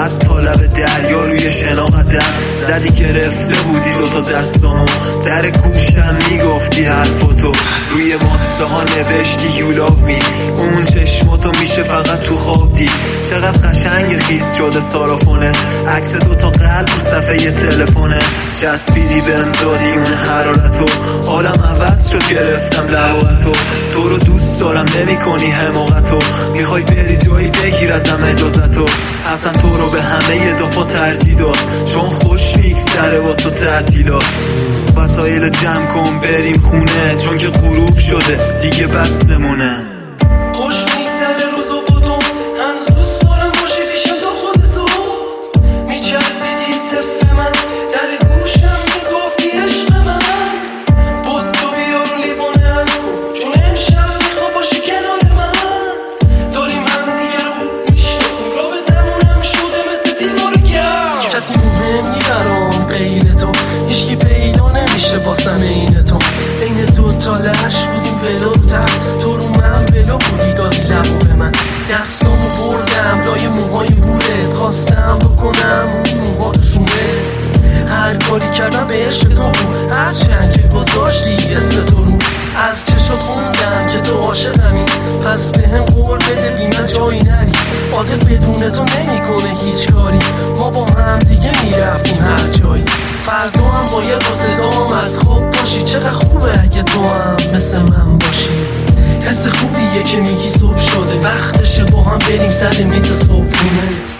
راحت تا لب دریا روی شناقتم زدی گرفته بودی دوتا دستامو در گوشم میگفتی حرفاتو روی ماسه ها نوشتی you love me اون چشماتو میشه فقط تو خواب دید چقدر قشنگ خیس شده سارافونه عکس دوتا قلب و صفحه تلفونه چسبیدی بهم دادی اون حرارتو حالم عوض شد گرفتم لباتو تو رو دوست دارم نمی کنی حماقتو میخوای بری جایی بگیر ازم اجازتو اصلا تو رو به همه دفعه ترجیح داد چون خوش میگذره با تو تعطیلات وسایل جمع کن بریم خونه چون که غروب شده دیگه بسمونه خوش میگذره روزو با تو هنوز دوست دارم باشی پیشم تا خود صبح میچربیدی صف من در گوشم میگفتی عشق من بود تو بیا رو لیوانه هم کن چون امشب میخوا باشی کنار من داریم هم دیگه رو خوب میشناسیم رابطمون هم شده مثل دیوار گرم کسی مهم نی برام غیر تو هیچکی پیدا نمیشه واسم عین تو بین دوتا لش بودیم ولو تو رو من ولو بودی دادی لبو به من دستامو بردم لای موهای بورت خواستم بکنم اون موها رو شونه هر کاری کردم به عشق تو بود هر چند که گذاشتی اسم تو رو از چشات خوندم که تو عاشقمی پس به هم قول بده بی من جایی نری عادل بدون تو نمیکنه هیچ کاری ما با هم دیگه میرفتیم هر جایی فردا هم باید با صدام از خواب باشی چقدر خوبه اگه تو هم مثل من باشی حس خوبیه که میگی صبح شده وقتشه با هم بریم سر میز صبحونه